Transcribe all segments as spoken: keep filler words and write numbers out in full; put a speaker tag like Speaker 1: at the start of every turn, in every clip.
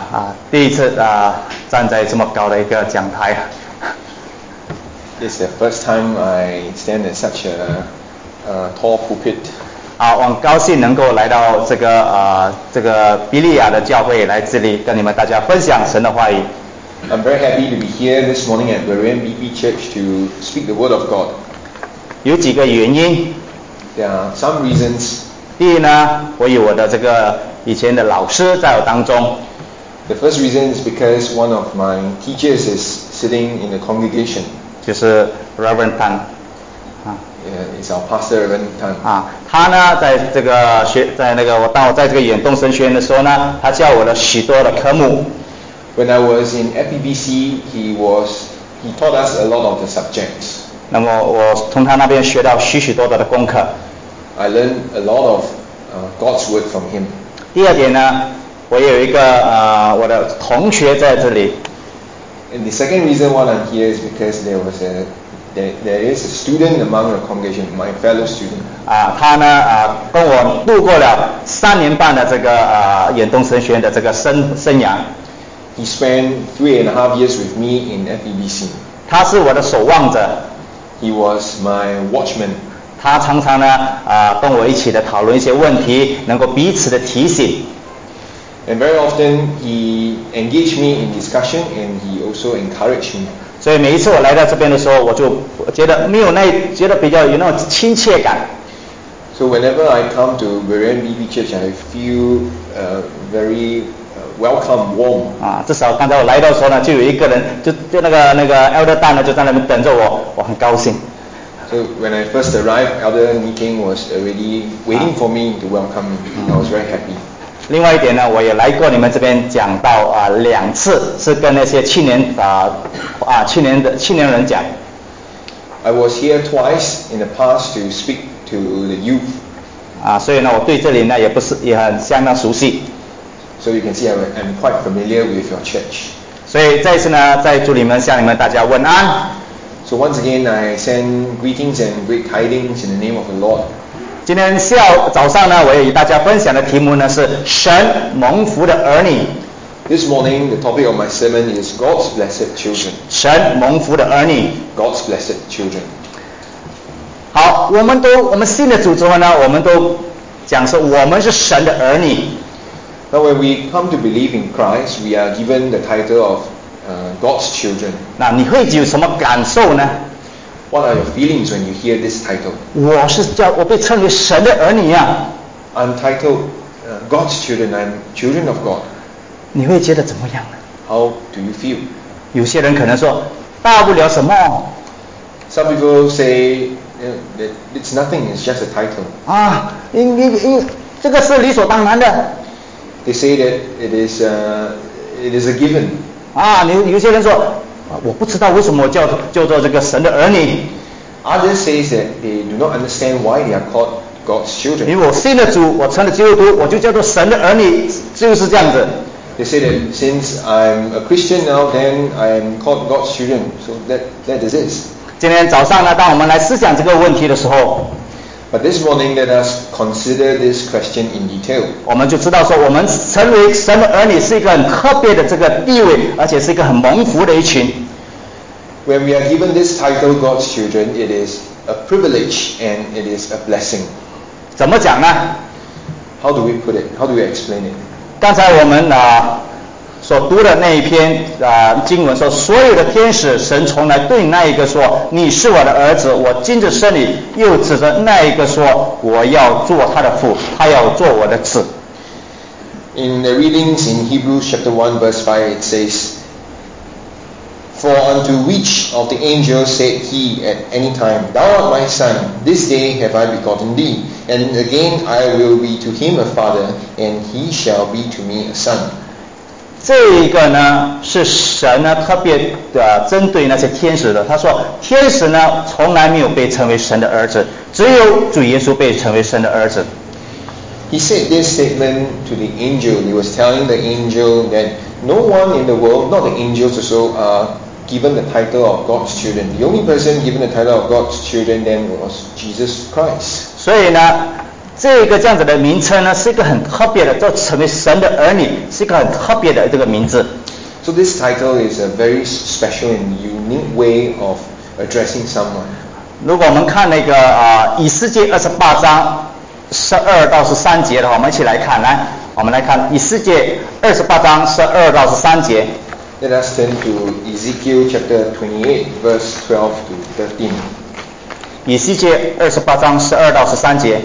Speaker 1: 啊第一次啊站在这么高的一个讲台。
Speaker 2: This is the first time I stand in such a, a tall pulpit.
Speaker 1: 啊，我很高兴能够来到这个呃这个比利亚的教会，来这里跟你们大家分享神的话语。
Speaker 2: I'm very happy to be here this morning at Berean B B Church to speak the Word of God.
Speaker 1: 有几个原因。
Speaker 2: There are some reasons.
Speaker 1: 第一呢，我有我的这个以前的老师在我当中。
Speaker 2: The first reason is because one of my teachers is sitting in the congregation.
Speaker 1: 就是 Reverend Tan 啊。
Speaker 2: Yeah, it's our pastor Reverend Tan.
Speaker 1: 啊，他呢在这个学在那个我当我在这个远东神学院的时候呢，他教我了许多的科目。
Speaker 2: When I was in F E B C, he was he taught us a lot of the subjects.
Speaker 1: 那么我从他那边学到许许多多的功课。
Speaker 2: I learned a lot of uh, God's word from him.
Speaker 1: 第二点呢，我有一个呃我的同学在这里。
Speaker 2: And the second reason why I'm here is because there was a there, there is a student among the congregation, my fellow student.
Speaker 1: 啊，他呢啊跟我度过了三年半的这个啊远东神学院的这个生生涯。
Speaker 2: He spent three and a half years with me in F E B C.
Speaker 1: 他是我的守望者。
Speaker 2: He was my watchman.
Speaker 1: 他常常呢啊跟我一起的讨论一些问题，能够彼此的提醒。
Speaker 2: And very often he engaged me in discussion and he also encouraged me.
Speaker 1: 所以每一次我来到这边的时候，我就觉得没有那觉得比较有那种亲切感。
Speaker 2: So whenever I come to Berean B B Church, I feel uh, very uh, welcome, warm.
Speaker 1: 啊，至少刚才我来到的时候呢，就有一个人，就就那个那个 Elder Dan 呢，就在那边等着我，我很高兴。
Speaker 2: So when I first arrived, Elder Niking was already waiting for me to welcome me. I was very happy.
Speaker 1: 另外一点呢，我也来过你们这边讲到啊两次，是跟那些青年啊啊青年的青年人讲。
Speaker 2: I was here twice in the past to speak to the youth.
Speaker 1: 啊，所以呢，我对这里呢也不是也很相当熟悉。
Speaker 2: So you can see I'm, I'm quite familiar with your church.
Speaker 1: 所以再次呢，在主里面向你们大家问安。
Speaker 2: So once again, I send greetings and great tidings in the name of the Lord.
Speaker 1: 今天下午早上呢，我也与大家分享的题目呢是神蒙福的儿女。
Speaker 2: This morning, the topic of my sermon is God's blessed children.
Speaker 1: 神蒙福的儿女。
Speaker 2: God's blessed children.
Speaker 1: 好，我们都我们信的主之后呢，我们都讲说我们是神的儿女。
Speaker 2: Now, when we come to believe in Christ, we are given the title of uh, God's children.
Speaker 1: 那你会有什么感受呢？
Speaker 2: What are your feelings when you hear this title?
Speaker 1: 我是叫我被称为神的儿女啊。
Speaker 2: I'm titled uh, God's children. I'm children of God.
Speaker 1: 你会觉得怎么样呢？
Speaker 2: How do you feel?
Speaker 1: 有些人可能说，大不了什么
Speaker 2: Some people say you know, that it's nothing. It's just a title.
Speaker 1: 啊，因因因这个是理所当然的。
Speaker 2: They say that it is uh, it is a given.
Speaker 1: 啊，你有些人说，我不知道为什么我叫叫做这个神的儿女。
Speaker 2: Others say that they do not understand why they are called God's children.
Speaker 1: 因为我信了主，我成了基督徒，我就叫做神的儿女，就是这样子。
Speaker 2: They say that since I'm a Christian now, then I am called God's children. So that that is it.
Speaker 1: 今天早上呢，当我们来思想这个问题的时候，
Speaker 2: But this morning, let us consider this question in detail.
Speaker 1: 我们就知道说，我们成为神的儿女是一个很特别的这个地位，而且是一个很蒙福的一群。
Speaker 2: When we are given this title, God's children, it is a privilege and it is a blessing.
Speaker 1: 怎么讲呢？
Speaker 2: How do we put it? How do we explain it?
Speaker 1: 刚才我们啊所读的那一篇啊经文说，所有的天使，神从来对那一个说，你是我的儿子，我今日生你；又指着那一个说，我要做他的父，他要做我的子。
Speaker 2: In the readings in Hebrews chapter one verse five, it says, For unto which of the angels said he at any time, Thou art my son, this day have I begotten thee. And again I will be to him a father, and he shall be to me a son.
Speaker 1: 这个呢是神呢特别的针对那些天使的。他说，天使呢从来没有被称为神的儿子，只有主耶稣被称为神的儿子。
Speaker 2: He said this statement to the angel. He was telling the angel that no one in the world, not the angels also, are given the title of God's children. The only person given the title of God's children then was Jesus Christ.
Speaker 1: 所以呢， 这个这样子的名称呢，是一个很特别的，就成为神的儿女，是一个很特别的这个名字。
Speaker 2: So this title is a very special and unique way of addressing someone.
Speaker 1: 如果我们看那个啊、呃、以斯帖二十八章十二到十三节的话，我们一起来看，来，我们来看以斯帖二十八章十二到十三节。
Speaker 2: Let us turn to Ezekiel chapter twenty-eight, verse twelve to thirteen.
Speaker 1: 以西结二十八章十二到十三节。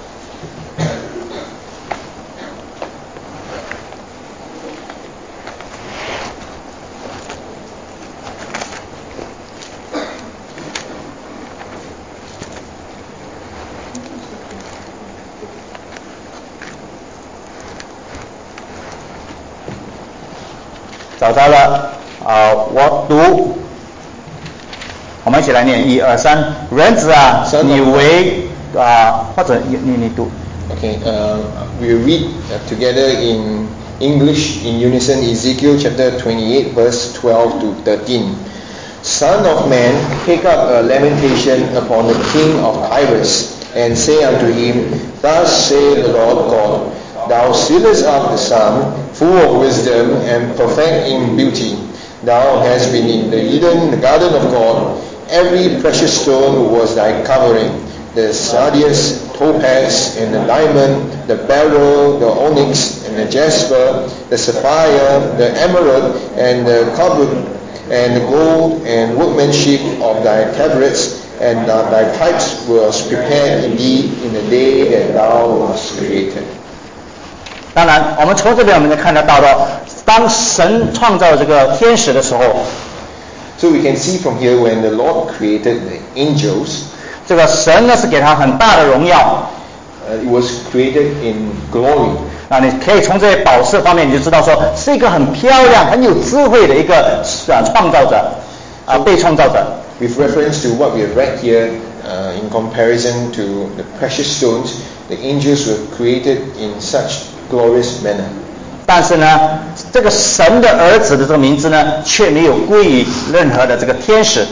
Speaker 1: 找到了，啊、呃，我读，我们一起来念，一二三，人子啊，你为啊、呃，或者你你你读。
Speaker 2: Okay, uh, we read together in English in unison Ezekiel chapter twenty-eight, verse twelve to thirteen. Son of man, take up a lamentation upon the king of Tyrus, and say unto him, Thus saith the Lord God, Thou sealest up the sun, full of wisdom and perfect in beauty. Thou hast been in the Eden, the garden of God. Every precious stone was thy covering, the sardius, topaz, and the diamond, the beryl, the onyx, and the jasper, the sapphire, the emerald, and the cobalt, and the gold and workmanship of thy tabrets, and uh, thy pipes was prepared indeed in the day that thou wast created.
Speaker 1: 当然，我们从这边我们能看得到的，当神创造这个天使的时候
Speaker 2: ，so we can see from here when the Lord created the angels，
Speaker 1: 这个神呢是给他很大的荣耀。
Speaker 2: Uh, it was created in glory.
Speaker 1: 那你可以从这些宝饰方面，你就知道说是一个很漂亮、很有智慧的一个啊创造者啊被创造者。
Speaker 2: With reference to what we have read here, uh, in comparison to the precious stones, the angels were created in such glorious manner.
Speaker 1: 但是呢，这个神的儿子的这个名字呢，却没有归于任何的这个天使。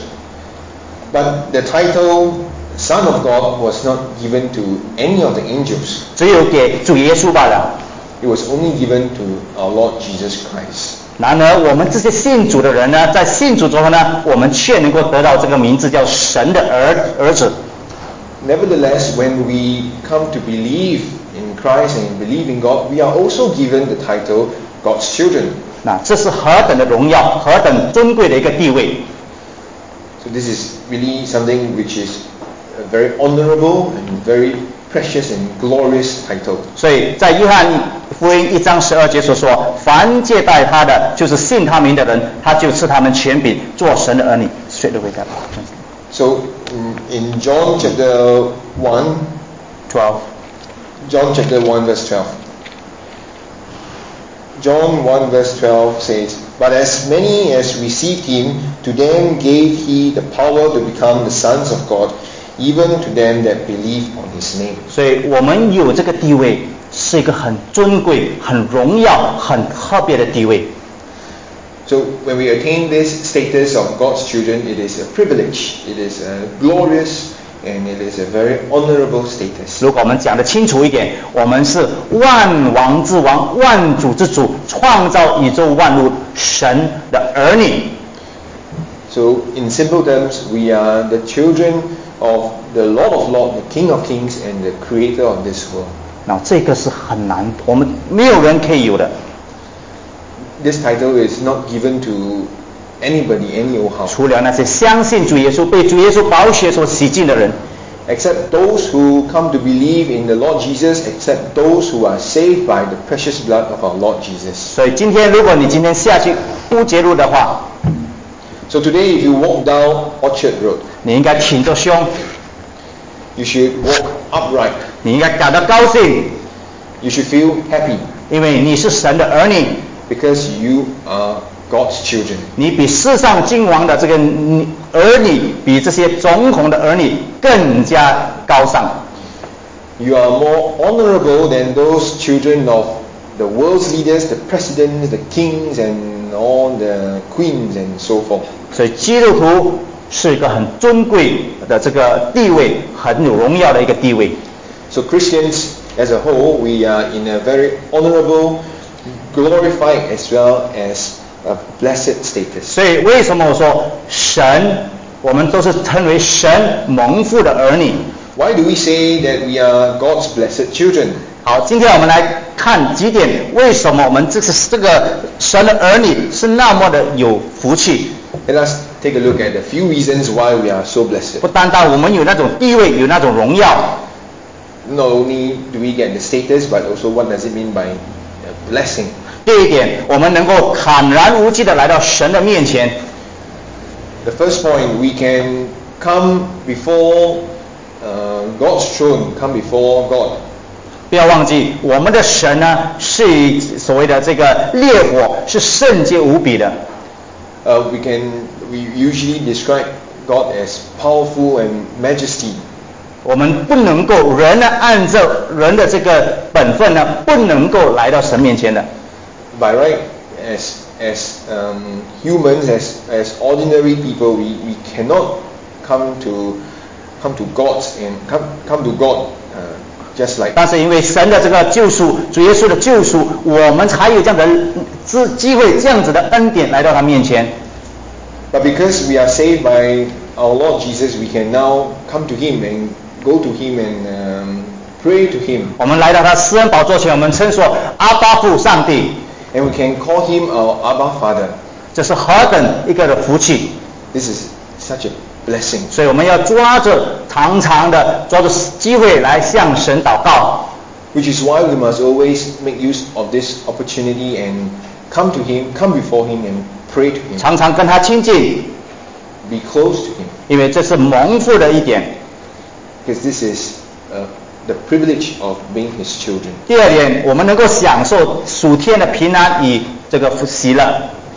Speaker 2: But the title Son of God was not given to any of the angels.
Speaker 1: 只有给主耶稣罢了。
Speaker 2: It was only given to our Lord Jesus Christ.
Speaker 1: 然而，我们这些信主的人呢，在信主之后呢，我们却能够得到这个名字，叫神的儿儿子。
Speaker 2: Nevertheless, when we come to believe in Christ and believe in God, we are also given the title God's children.
Speaker 1: 那这是何等的荣耀，何等尊贵的一个地位。
Speaker 2: So this is really something which is a very honorable and very precious and glorious title.
Speaker 1: 所以在约翰福音一章十二节所说，凡接待他的，就是信他名的人，他就赐他们权柄，做神的儿女。Straight away, God.
Speaker 2: So in John chapter one,
Speaker 1: twelve.
Speaker 2: John chapter one verse twelve. John one verse twelve says, But as many as received him, to them gave he the power to become the sons of God, even to them that believe on his name.
Speaker 1: 所以我们有这个地位，是一个很尊贵、很荣耀、很特别的地位。
Speaker 2: So when we attain this status of God's children, it is a privilege, it is a glorious, and it is a very honorable status.
Speaker 1: 如果我们讲得清楚一点，我们是万王之王、万主之主，创造宇宙万物神的儿女。
Speaker 2: So in simple terms, we are the children of the Lord of Lords, the King of Kings, and the Creator of this world.
Speaker 1: 那这个是很难，我们没有人可以有的。
Speaker 2: This title is not given to anybody, anyhow.
Speaker 1: 除了那些相信主耶稣、被主耶稣宝血所洗净的人。
Speaker 2: Except those who come to believe in the Lord Jesus, except those who are saved by the precious blood of our Lord Jesus.
Speaker 1: 所以今天，如果你今天下去乌节路的话
Speaker 2: ，So today if you walk down Orchard Road,
Speaker 1: 你应该挺着胸
Speaker 2: you should walk upright.
Speaker 1: 你应该感到高兴
Speaker 2: You should feel happy.
Speaker 1: 因为你是神的儿女
Speaker 2: Because you are God's children.
Speaker 1: 你比世上君王的这个儿女，比这些总统的儿女更加高尚。
Speaker 2: You are more honorable than those children of the world's leaders, the presidents, the kings, and all the queens, and so forth.
Speaker 1: 所以基督徒是一个很尊贵的这个地位，很有荣耀的一个地位。
Speaker 2: So Christians as a whole, we are in a very honorable, glorified as well as a blessed status.
Speaker 1: 所以为什么我说神，我们都是称为神蒙福的儿女？
Speaker 2: Why do we say that we are God's blessed children?
Speaker 1: 好，今天我们来看几点，为什么我们这是这个神的儿女是那么的有福气？
Speaker 2: Let us take a look at a few reasons why we are so blessed.
Speaker 1: 不单单我们有那种地位，有那种荣耀。
Speaker 2: Not only do we get the status, but also what does it mean by blessing?
Speaker 1: 第一点，我们能够坦然无惧的来到神的面前。
Speaker 2: The first point, we can come before uh, God's throne, come before God.
Speaker 1: 不要忘记，我们的神呢，是以所谓的这个烈火，是圣洁无比的。
Speaker 2: Uh, we can we usually describe God as powerful and majesty.
Speaker 1: 我们不能够人呢按照人的这个本分呢，不能够来到神面前的。
Speaker 2: By right, as as um, humans, as as ordinary people, we, we cannot come to come to God and come come to God uh, just like.
Speaker 1: 但是因为神的这个救赎，主耶稣的救赎，我们才有这样的机机会，这样子的恩典来到他面前。
Speaker 2: But because we are saved by our Lord Jesus, we can now come to Him and go to Him and um, pray to Him.
Speaker 1: 我们来到他施恩宝座前，我们称说阿爸父上帝，
Speaker 2: And we can call Him our Abba Father.
Speaker 1: 这是何等一个的福气！
Speaker 2: This is such a blessing.
Speaker 1: 所以我们要抓着常常的抓着机会来向神祷告。
Speaker 2: Which is why we must always make use of this opportunity and come to Him, come before Him and pray to Him.
Speaker 1: 常常跟他亲近，
Speaker 2: Be close to Him.
Speaker 1: 因为这是蒙福的一点。
Speaker 2: Because this is uh, the privilege of being His children.
Speaker 1: 第二点，我们能够享受属天的平安与这个喜乐。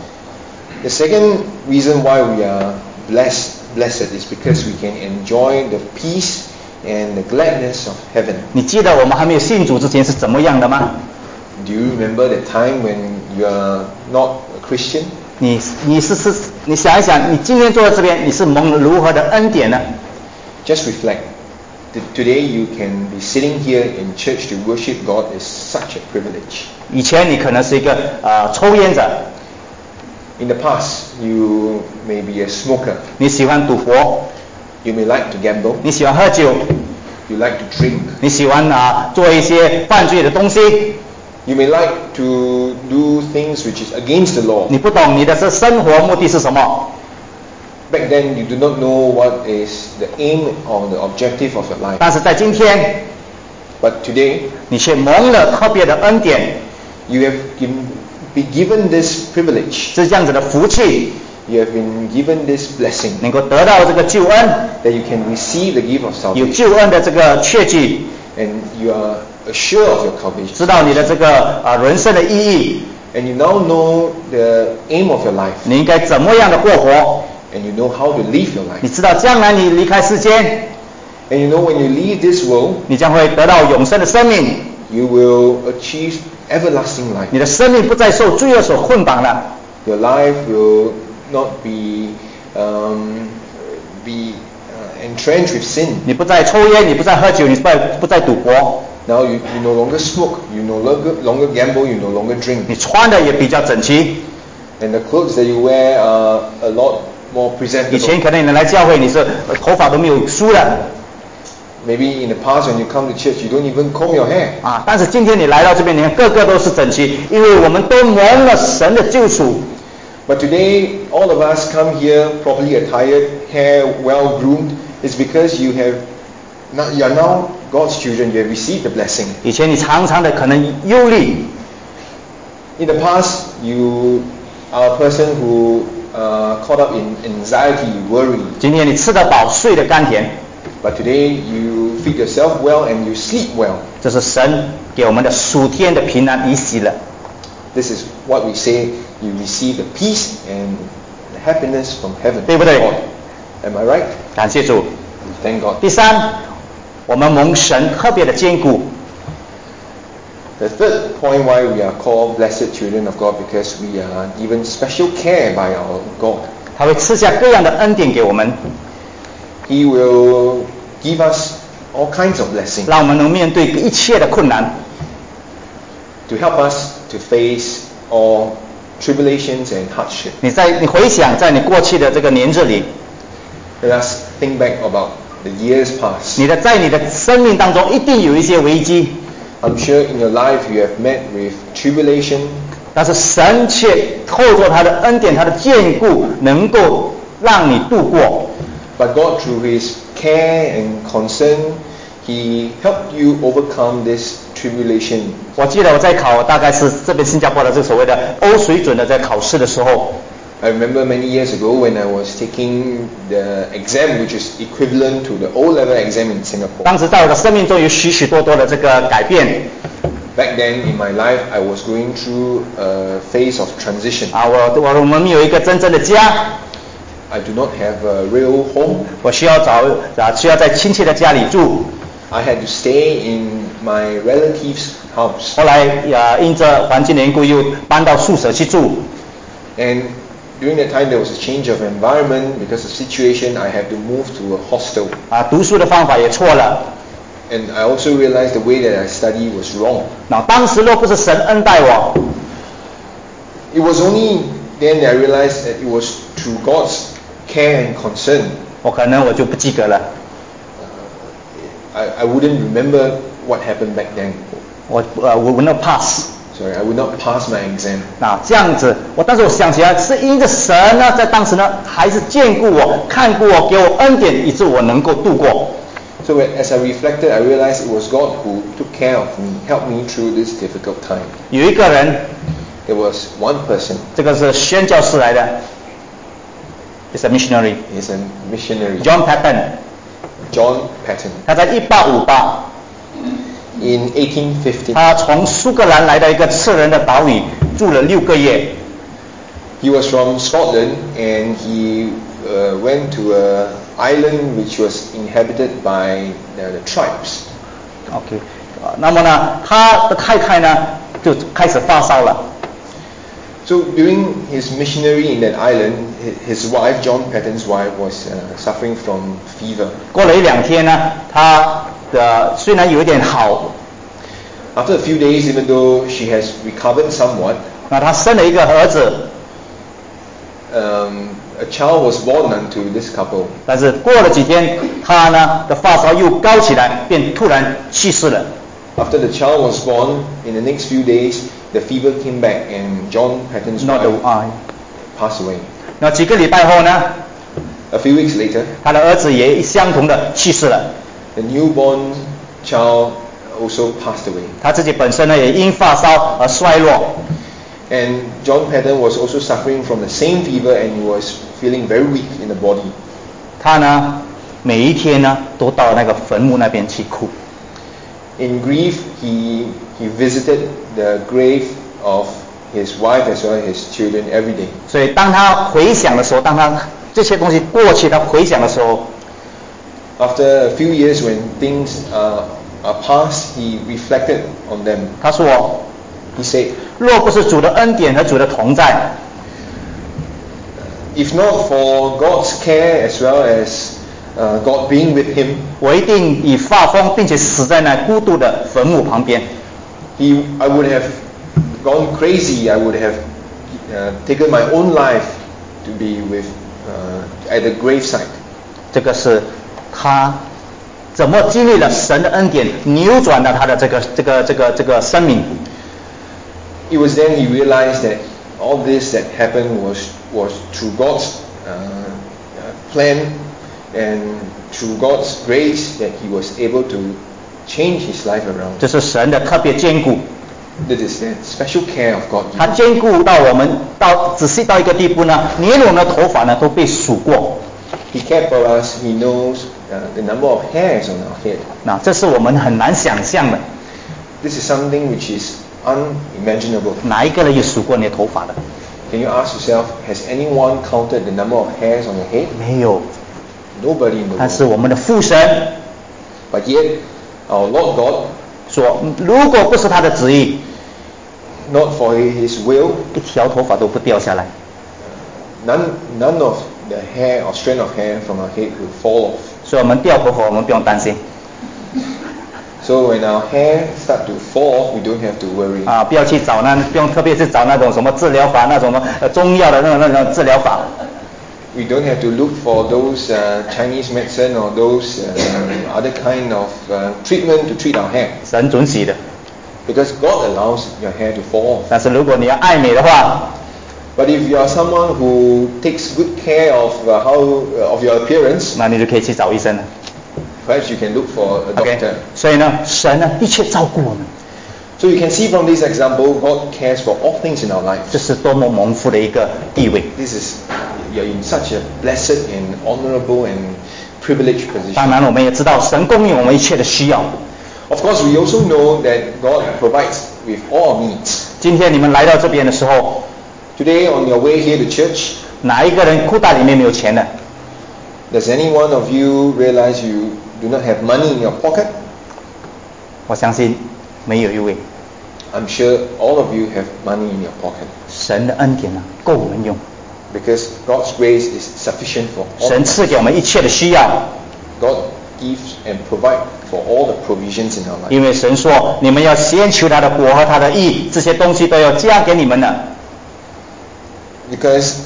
Speaker 2: The second reason why we are blessed, blessed is because we can enjoy the peace and the gladness of heaven.
Speaker 1: 你记得我们还没有信主之前是怎么样的吗？
Speaker 2: Do you remember the time when you are not a Christian?
Speaker 1: 你你是是，你想一想，你今天坐在这边，你是蒙了如何的恩典呢？
Speaker 2: Just reflect. T- Today you can be sitting here in church to worship God is such a privilege.
Speaker 1: 以前你可能是一个呃抽烟者，
Speaker 2: In the past, you may be a smoker.
Speaker 1: 你喜欢赌博，
Speaker 2: You may like to gamble.
Speaker 1: 你喜欢喝酒，
Speaker 2: You like to drink.
Speaker 1: 你喜欢啊做一些犯罪的东西，
Speaker 2: You may like to do things which is against the law.
Speaker 1: 你不懂你的这生活目的是什么。
Speaker 2: Back then, you do not know what is the aim or the objective of your life.
Speaker 1: 但是在今天，
Speaker 2: But today,
Speaker 1: 你却蒙了特别的恩典，
Speaker 2: you have been, been given this privilege.
Speaker 1: 是这样子的福气，
Speaker 2: You have been given this blessing
Speaker 1: 能够得到这个救恩，
Speaker 2: that you can receive the gift of
Speaker 1: 有
Speaker 2: salvation
Speaker 1: 救恩的这个确据，
Speaker 2: and you are assured of your salvation.
Speaker 1: 知道你的这个啊人生的意义，
Speaker 2: And you now know the aim of your life
Speaker 1: 你应该怎么样的过活，
Speaker 2: and you know how to live your
Speaker 1: 你
Speaker 2: life.
Speaker 1: 知道将来你离开世间，
Speaker 2: And you know when you leave this world,
Speaker 1: 你将会得到永生的生命，
Speaker 2: you will achieve everlasting life.
Speaker 1: 你的生命不再受罪恶所捆绑了，
Speaker 2: Your life will not be um, be uh, entrenched with sin.
Speaker 1: 你不再抽烟，你不再喝酒，你不再不再赌博，
Speaker 2: Now you, you no longer smoke, you no longer, longer gamble, you no longer drink.
Speaker 1: 你穿的也比较整齐。
Speaker 2: And the clothes that you wear are a lot more
Speaker 1: 以前
Speaker 2: presentable.
Speaker 1: 可能你来教会，你是呃头发都没有梳的
Speaker 2: Maybe in the past when you come to church, you don't even comb your hair.
Speaker 1: 啊，但是今天你来到这边，你看个个都是整齐，因为我们都蒙了神的救赎。
Speaker 2: But today, all of us come here properly attired, hair well groomed. It's because you have, now, you are now God's children. You have received the blessing.
Speaker 1: 以前你常常的可能忧虑，
Speaker 2: In the past, you are a person who uh, caught up in anxiety, worry.
Speaker 1: 今天你吃得饱，睡得甘甜，
Speaker 2: But today, you feed yourself well and you sleep well.
Speaker 1: 这是神给我们的属天的平安与喜乐。
Speaker 2: This is what we say, you receive the peace and the happiness from heaven.
Speaker 1: 对不对？
Speaker 2: God. Am I right?
Speaker 1: 感谢主。
Speaker 2: Thank God.
Speaker 1: 第三，我们蒙神特别的坚固，
Speaker 2: The third point why we are called blessed children of God, because we are given special care by our God.
Speaker 1: 他会赐下各样的恩典给我们。
Speaker 2: He will give us all kinds of blessings
Speaker 1: 让我们能面对一切的困难，
Speaker 2: to help us to face all tribulations and hardship.
Speaker 1: 你在你回想在你过去的这个年日里，
Speaker 2: Let us think back about the years past.
Speaker 1: 你的在你的生命当中一定有一些危机，
Speaker 2: I'm sure in your life you have met with tribulation,
Speaker 1: 但是神却透过他的恩典、他的眷顾，能够让你度过。
Speaker 2: but God through His care and concern, He helped you overcome this tribulation.
Speaker 1: 我记得我在考大概是这边新加坡的这个所谓的欧水准的在考试的时候，
Speaker 2: I remember many years ago when I was taking the exam which is equivalent to the O-level exam in Singapore.
Speaker 1: 当时在我的生命中有许许多多的这个改变
Speaker 2: Back then in my life, I was going through a phase of transition.
Speaker 1: 啊，我我我们没有一个真正的家，
Speaker 2: I do not have a real home.
Speaker 1: 我需要找啊需要在亲戚的家里住。
Speaker 2: I had to stay in my relative's house.
Speaker 1: 后来啊因着环境的缘故又搬到宿舍去住。
Speaker 2: And during that time, there was a change of environment because of situation. I had to move to a hostel.
Speaker 1: 啊，读书的方法也错了。
Speaker 2: And I also realized the way that I study was wrong.
Speaker 1: 那当时若不是神恩待我，
Speaker 2: It was only then that I realized that it was through God's care and concern.
Speaker 1: 我可能我就不及格了。
Speaker 2: I, I wouldn't remember what happened back then.
Speaker 1: 我呃我 will not pass。
Speaker 2: Sorry, I would not pass my exam.
Speaker 1: 啊，这样子，我但是我想起来，是因着神呢，在当时呢，还是眷顾我、看顾我、给我恩典，以致我能够度过。
Speaker 2: So as I reflected, I realized it was God who took care of me, helped me through this difficult time.
Speaker 1: 有一个人，
Speaker 2: There was one person,
Speaker 1: 这个是宣教士来的 ，is a missionary，
Speaker 2: he's a missionary,
Speaker 1: John Patton，
Speaker 2: John Patton.
Speaker 1: 他在一八五八，
Speaker 2: In eighteen fifty,
Speaker 1: 他从苏格兰来到一个刺人的岛屿住了六个月。
Speaker 2: he was from Scotland and he uh, went to an island which was inhabited by the, the tribes.
Speaker 1: OK， 啊，那么呢，他的太太呢就开始发烧了。
Speaker 2: So during his missionary in that island, his wife, John Patton's wife, was uh, suffering from fever.
Speaker 1: 过了一两天呢，他的虽然有一点好，
Speaker 2: After a few days, even though she has recovered somewhat,
Speaker 1: 那他生了一个儿子，
Speaker 2: um, a child was born unto this couple.
Speaker 1: 但是过了几天，他呢的发烧又高起来，便突然去世了。
Speaker 2: After the child was born, in the next few days, the fever came back and John Patton's
Speaker 1: Not the
Speaker 2: wife
Speaker 1: eye。
Speaker 2: passed away.
Speaker 1: 那几个礼拜后呢，
Speaker 2: A few weeks later,
Speaker 1: 他的儿子也相同的去世了。
Speaker 2: the newborn child also passed away.
Speaker 1: 他自己本身呢也因发烧而衰弱。
Speaker 2: And John Patton was also suffering from the same fever and he was feeling very weak in the body.
Speaker 1: 他呢每一天呢都到那个坟墓那边去哭。
Speaker 2: In grief, he, he visited the grave of his wife as well as his children every day.
Speaker 1: 所以当他回想的时候，当他这些东西过去，他回想的时候，
Speaker 2: After a few years when things uh, are past, he reflected on them.
Speaker 1: 他说
Speaker 2: He said,
Speaker 1: 若不是主的恩典和主的同在，
Speaker 2: if not for God's care as well as uh, God being with him,
Speaker 1: 我一定已发疯，并且死在那孤独的坟墓旁边。
Speaker 2: he, I would have gone crazy. I would have uh, taken my own life to be with uh, at the graveside.
Speaker 1: 这个是他怎么经历了神的恩典，扭转了他的这个这个这个这个生命。
Speaker 2: It was then he realized that all this that happened was was through God's uh, uh, plan and through God's grace that he was able to change his life around.
Speaker 1: 这是神的特别眷顾，
Speaker 2: That is the special care of God.
Speaker 1: 他眷顾到我们到仔细到一个地步呢，连我们的头发呢都被数过。
Speaker 2: He cared for us. He knows uh, the number of hairs on our head.
Speaker 1: 那这是我们很难想象的，
Speaker 2: This is something which is unimaginable.
Speaker 1: 哪一个人有数过你的头发的？
Speaker 2: Can you ask yourself, has anyone counted the number of hairs on your head?
Speaker 1: 没有。
Speaker 2: Nobody in the
Speaker 1: 但是
Speaker 2: world.
Speaker 1: 我们的父神
Speaker 2: But yet, our Lord God,
Speaker 1: 说，如果不是他的旨意，
Speaker 2: not for His will,
Speaker 1: 一条头发都不掉下来。
Speaker 2: none, none of the hair or strand of hair from our head will fall off.
Speaker 1: 所以我们掉头发，我们不用担心。
Speaker 2: So when our hair start to fall, we don't have to worry.
Speaker 1: 啊，不要去找那，不用特别是找那种什么治疗法，那种什么呃中药的那种那种治疗法。
Speaker 2: We don't have to look for those uh, Chinese medicine or those uh, other kind of uh, treatment to treat our hair.
Speaker 1: 神准许的。
Speaker 2: Because God allows your hair to fall off.
Speaker 1: 但是如果你要爱美的话，
Speaker 2: But if you are someone who takes good care of uh, how uh, of your appearance,
Speaker 1: 那你就可以去找医生了。
Speaker 2: perhaps you can look for a doctor.
Speaker 1: Okay. 所以呢，神呢一切照顾我们。
Speaker 2: So you can see from this example, God cares for all things in our life.
Speaker 1: 这是多么蒙福的一个地位。
Speaker 2: This is you're in such a blessed and honorable and privileged position.
Speaker 1: 当然，我们也知道神供应我们一切的需要。
Speaker 2: Of course, we also know that God provides with all our needs.
Speaker 1: 今天你们来到这边的时候，
Speaker 2: Today, on your way here to church,
Speaker 1: 哪一个人裤袋里面没有钱的？
Speaker 2: does any one of you realize you do not have money in your pocket?
Speaker 1: 我相信没有一位。
Speaker 2: I'm sure all of you have money in your pocket.
Speaker 1: 神的恩典呢，够我们用。
Speaker 2: Because God's grace is sufficient for all.
Speaker 1: 神赐给我们一切的需要。
Speaker 2: God gives and provides for all the provisions in our life.
Speaker 1: 因为神说，你们要先求他的国和他的义，这些东西都要加给你们的。
Speaker 2: Because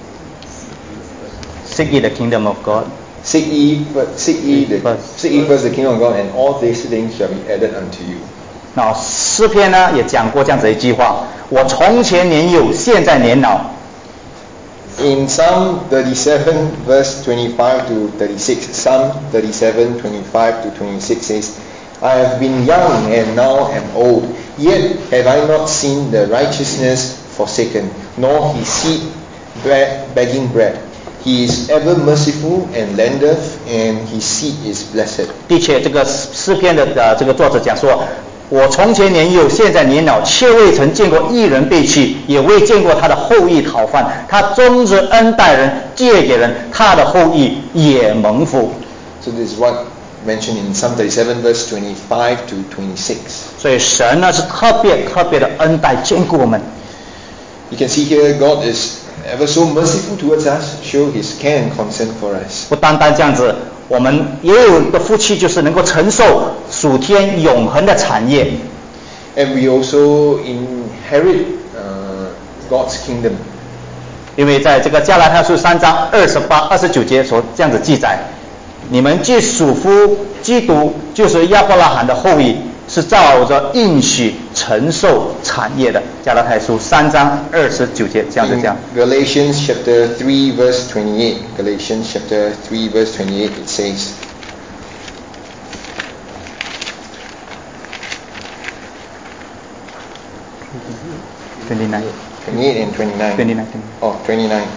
Speaker 1: Seek ye the kingdom of God.
Speaker 2: seek ye, seek ye, the,
Speaker 1: First.
Speaker 2: seek ye first the kingdom of God, and all these things shall be added unto you.
Speaker 1: 那诗篇呢也讲过这样子一句话：我从前年幼，现在年老。
Speaker 2: In Psalm thirty-seven, verse twenty-five to thirty-six, Psalm thirty-seven, twenty-five to twenty-six says, I have been young and now am old, yet have I not seen the righteousness forsaken, nor his seed bread, begging bread. He is ever merciful and lendeth, and his seed is blessed.
Speaker 1: 的确，这个诗篇的呃这个作者讲说，我从前年幼，现在年老，却未曾见过义人被弃，也未见过他的后裔讨饭。他终日恩待人，借给人，他的后裔也蒙福。
Speaker 2: So this is what mentioned in Psalm thirty-seven, verse twenty-five to twenty-six.
Speaker 1: 所以神呢是特别特别的恩待眷顾我们。
Speaker 2: You can see here God is ever so merciful towards us, show his care and concern for us.
Speaker 1: 不单单这样子，我们也有一个福气，就是能够承受属天永恒的产业。
Speaker 2: And we also inherit uh, God's kingdom.
Speaker 1: 因为在这个加拉太书三章二十八、二十九节所这样子记载，你们既属乎基督，就是亚伯拉罕的后裔，是照着应许承受产业的。加拉太书三章二十九节这样子
Speaker 2: In
Speaker 1: 讲。
Speaker 2: Galatians chapter three, verse twenty-eight. Galatians chapter three, verse twenty-eight, it says,
Speaker 1: twenty-nine.
Speaker 2: twenty-eight and twenty-nine.
Speaker 1: twenty-nine.
Speaker 2: Oh, twenty-nine.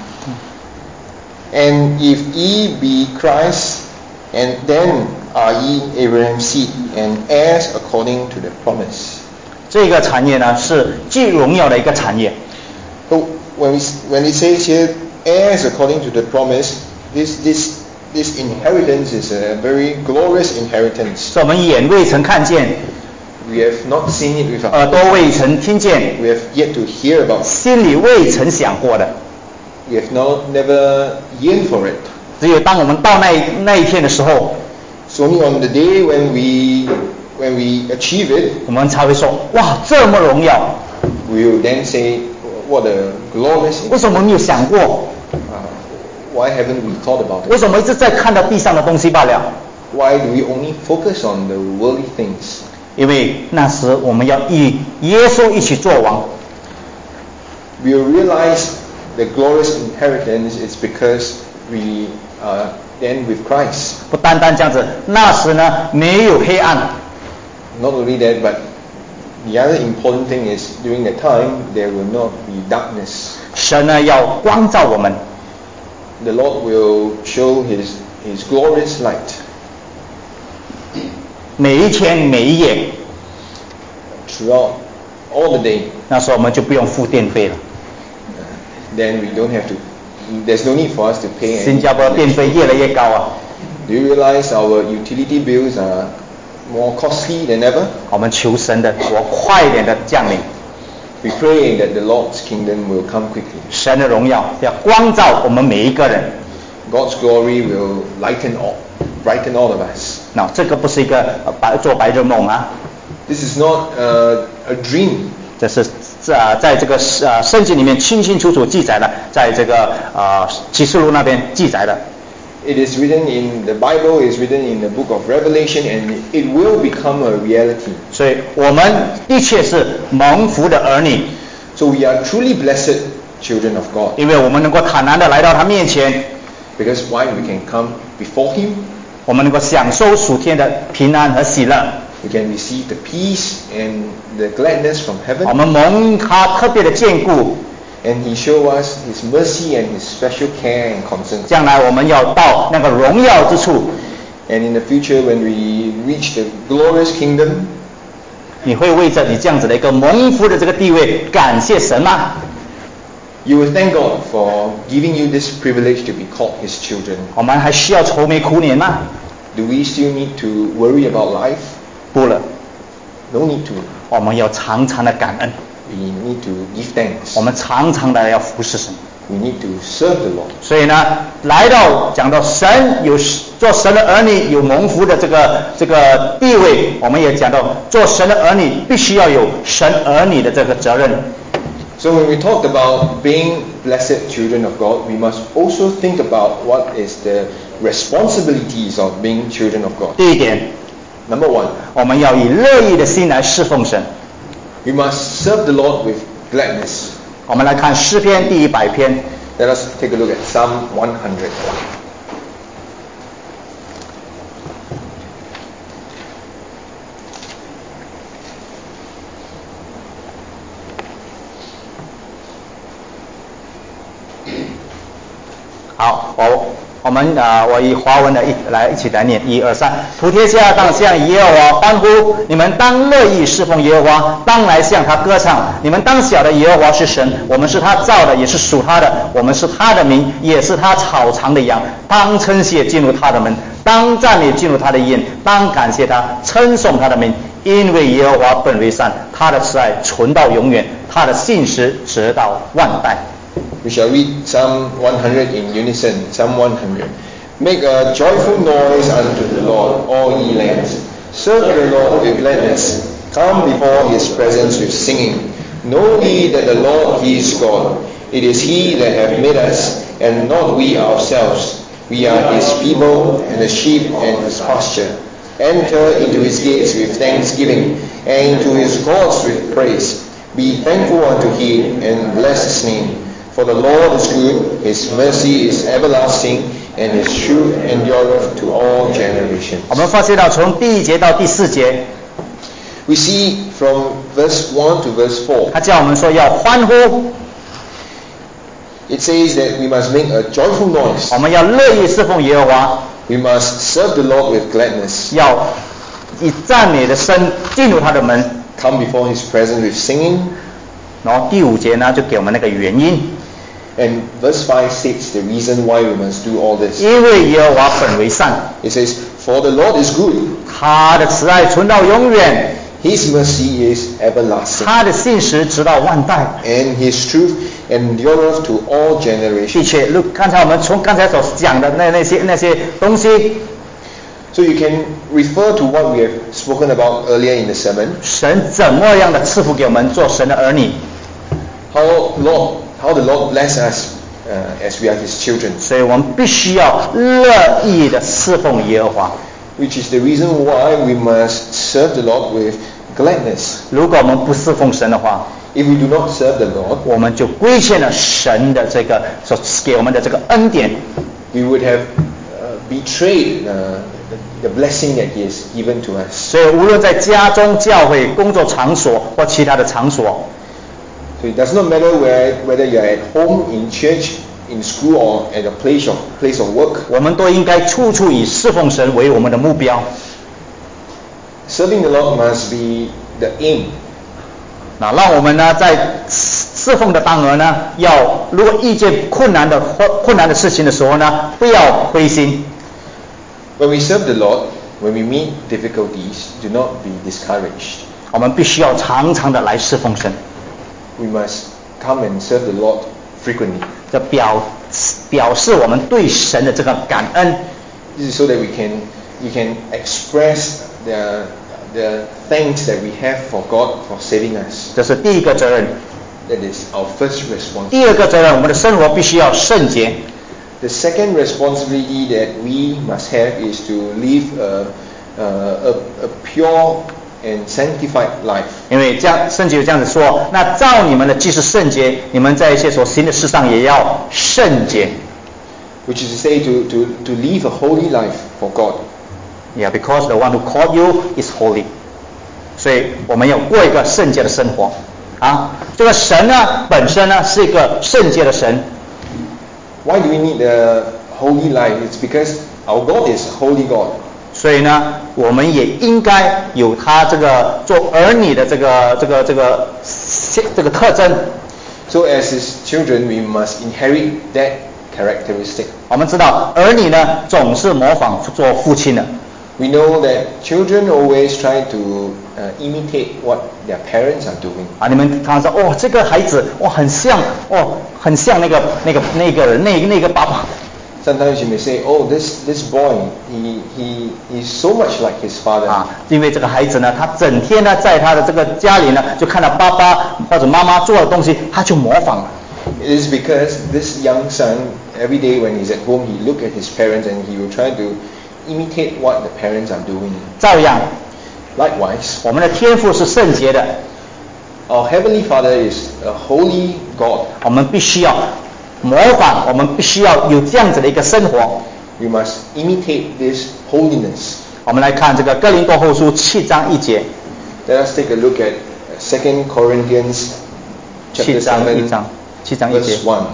Speaker 2: And if ye be Christ, and then are ye Abraham's seed, and heirs according to the promise.
Speaker 1: 这个产业呢是既荣耀的一个产业。
Speaker 2: So when we when it says here heirs according to the promise, this this this inheritance is a very glorious inheritance.
Speaker 1: 是我们眼未曾看见，
Speaker 2: We have not seen it with
Speaker 1: 耳
Speaker 2: our
Speaker 1: 朵未曾听见，
Speaker 2: we have yet to hear about.
Speaker 1: 心里未曾想过的。
Speaker 2: We have not never yearned for it.
Speaker 1: 只有当我们到那那一天的时候，
Speaker 2: It's only on the day when we when we achieve it,
Speaker 1: 我们才会说：哇，这么荣耀！
Speaker 2: we will then say, what a glorious.
Speaker 1: 为什么没有想过？
Speaker 2: Uh, why haven't we thought about it?
Speaker 1: 为什么一直在看到地上的东西罢了？
Speaker 2: Why do we only focus on the worldly things?
Speaker 1: 因为那时我们要与耶稣一起做王。
Speaker 2: We will realize the glorious inheritance is because we are then with Christ.
Speaker 1: 不单单这样子，那时呢没有黑暗，
Speaker 2: Not only that, but the other important thing is during that time there will not be darkness.
Speaker 1: 神呢要光照我们，
Speaker 2: The Lord will show His His glorious light
Speaker 1: 每一天每一夜，
Speaker 2: throughout all the day.
Speaker 1: 那时候我们就不用付电费了。
Speaker 2: Then we don't have to. There's no need for us to pay.
Speaker 1: 新
Speaker 2: any
Speaker 1: 加坡电费越来越高啊，
Speaker 2: Do you realize our utility bills are more costly than ever?
Speaker 1: 我们求神的国快一点的降临，
Speaker 2: We pray that the Lord's kingdom will come quickly.
Speaker 1: 神的荣耀要光照我们每一个人。
Speaker 2: God's glory will lighten all, brighten all of us.
Speaker 1: 那这个不是一个呃白做白日梦啊，
Speaker 2: This is not uh, a dream.
Speaker 1: 这是在在这个呃圣经里面清清楚楚记载的，在这个呃启示录那边记载的。
Speaker 2: It is written in the Bible, it is written in the book of Revelation, and it will become a reality.
Speaker 1: 所以我们的确是蒙福的儿女，
Speaker 2: So we are truly blessed children of God.
Speaker 1: 因为我们能够坦然的来到他面前，
Speaker 2: Because why? We can come before Him,
Speaker 1: 我们能够享受属天的平安和喜乐，
Speaker 2: we can receive the peace and the gladness from
Speaker 1: 我
Speaker 2: heaven,
Speaker 1: 们蒙他特别的眷顾，
Speaker 2: and He show us His mercy and His special care and concern.
Speaker 1: 将来我们要到那个荣耀之处，
Speaker 2: And in the future, when we reach the glorious kingdom,
Speaker 1: 你会为着你这样子的一个蒙福的这个地位感谢神吗？
Speaker 2: you will thank God for giving you this privilege to be called His children.
Speaker 1: 我们还需要愁眉苦脸吗？
Speaker 2: Do we still need to worry about life?
Speaker 1: 不了，
Speaker 2: No need to.
Speaker 1: 我们要常常的感恩，
Speaker 2: We need to give thanks.
Speaker 1: 我们常常的要服侍神。
Speaker 2: We need to serve the Lord.
Speaker 1: 所以呢，来到讲到神有做神的儿女有蒙福的这个这个地位，我们也讲到做神的儿女必须要有神儿女的这个责任。
Speaker 2: So when we talked about being blessed children of God, we must also think about what is the responsibilities of being children of God.
Speaker 1: 第一点，
Speaker 2: Number one,
Speaker 1: 我们要以乐意的心来侍奉神。
Speaker 2: we must serve the Lord with gladness.
Speaker 1: 我们来看诗篇第一百篇，
Speaker 2: Let us take a look at Psalm one hundred.
Speaker 1: 好，我我们啊、呃，我以华文的一来一起来念，一二三。普天下当向耶和华欢呼，你们当乐意侍奉耶和华，当来向他歌唱。你们当晓得耶和华是神，我们是他造的，也是属他的，我们是他的民，也是他草场的羊。当称谢进入他的门，当赞美进入他的宴，当感谢他，称颂他的名，因为耶和华本为善，他的慈爱存到永远，他的信实直到万代。
Speaker 2: We shall read Psalm one hundred in unison. Psalm one hundred. Make a joyful noise unto the Lord, all ye lands. Serve the Lord with gladness. Come before His presence with singing. Know ye that the Lord He is God. It is He that hath made us, and not we ourselves. We are His people, and the sheep and His pasture. Enter into His gates with thanksgiving, and into His courts with praise. Be thankful unto Him, and bless His name. For the Lord is good, His mercy is everlasting, and His truth endureth to all generations.
Speaker 1: 我们发现到从第一节到第四节，
Speaker 2: We see from verse one to verse four,
Speaker 1: 他叫我们说要欢呼，
Speaker 2: it says that we must make a joyful noise.
Speaker 1: 我们要乐意侍奉耶和华，
Speaker 2: We must serve the Lord with gladness.
Speaker 1: 要以赞美的声进入他的门。
Speaker 2: Come before His presence with singing.
Speaker 1: 然后第五节呢，就给我们那个原因，
Speaker 2: And verse five states the reason why we must do all this.
Speaker 1: 因为耶和华本为善，
Speaker 2: It says, For the Lord is good,
Speaker 1: 他的慈爱存到永远，
Speaker 2: His mercy is everlasting,
Speaker 1: 他的信实直到万代。
Speaker 2: and His truth endureth to all generations.
Speaker 1: 的确，如刚才我们从刚才所讲的那那些那些东西，
Speaker 2: So you can refer to what we have spoken about earlier in the sermon,
Speaker 1: 神怎么样的赐福给我们做神的儿女，
Speaker 2: how Lord, how the Lord bless us uh, as we are His children,
Speaker 1: 所以我们必须要乐意的侍奉耶和华。
Speaker 2: which is the reason why we must serve the Lord with gladness.
Speaker 1: 如果我们不侍奉神的话，
Speaker 2: If we do not serve the Lord,
Speaker 1: 我们就亏欠了神的这个所给我们的这个恩典。
Speaker 2: we would have uh, betrayed uh, the, the blessing that He has given to us.
Speaker 1: 所以无论在家中、教会、工作场所或其他的场所，
Speaker 2: So it does not matter where, whether you are at home, in church, in school, or at a place of, place of work,
Speaker 1: 我们都应该处处以侍奉神为我们的目标。
Speaker 2: serving the Lord must be the aim.
Speaker 1: 那让我们呢，在侍奉的当儿呢，要如果遇见困难的或困难的事情的时候呢，不要灰心。
Speaker 2: When we serve the Lord, when we meet difficulties, do not be discouraged.
Speaker 1: 我们必须要常常的来侍奉神，
Speaker 2: We must come and serve the Lord frequently.
Speaker 1: 这表表示我们对神的这个感恩。
Speaker 2: This is so that we can we can express the the thanks that we have for God for saving us.
Speaker 1: 这是第一个责任。
Speaker 2: That is our first responsibility.
Speaker 1: 第二个责任，我们的生活必须要圣洁。
Speaker 2: The second responsibility that we must have is to live a, a, a pure and sanctified life.
Speaker 1: 因为这样圣经有这样子说，那照你们的既是圣洁，你们在一切所行的事上也要圣洁。
Speaker 2: Which is to say to, to, to live a holy life for God.
Speaker 1: Yeah, because the one who called you is holy. 所以我们要过一个圣洁的生活。啊，这个神呢，本身呢是一个圣洁的神。
Speaker 2: Why do we need a holy life? It's because our God is a holy God.
Speaker 1: 所以呢，我们也应该有他这个做儿女的这个这个这个这个特征。
Speaker 2: So as his children, we must inherit that characteristic.
Speaker 1: 我们知道，儿女呢总是模仿做父亲的。
Speaker 2: We know that children always try to uh, imitate what their parents are doing.
Speaker 1: 啊，你们常常说，哦，这个孩子，哦，很像，哦，很像那个那个那个人，那那个爸爸。
Speaker 2: Sometimes you may say, oh, this this boy, he he is so much like his father.
Speaker 1: 啊，因为这个孩子呢，他整天呢在他的这个家里呢，就看到爸爸或者妈妈做的东西，他就模仿了。
Speaker 2: It is because this young son, every day when he's at home, he look at his parents and he will try to imitate what the parents are doing.
Speaker 1: 照样
Speaker 2: Likewise,
Speaker 1: 我们的天父是圣洁的，
Speaker 2: our heavenly Father is a holy God.
Speaker 1: 我们必须要模仿，我们必须要有这样子的一个生活。
Speaker 2: We must imitate this holiness.
Speaker 1: 我们来看这个哥林多后书七章一节。
Speaker 2: Let us take a look at Second Corinthians
Speaker 1: 七
Speaker 2: chapter
Speaker 1: 章一
Speaker 2: seven,
Speaker 1: 章，七章一节。
Speaker 2: verse one.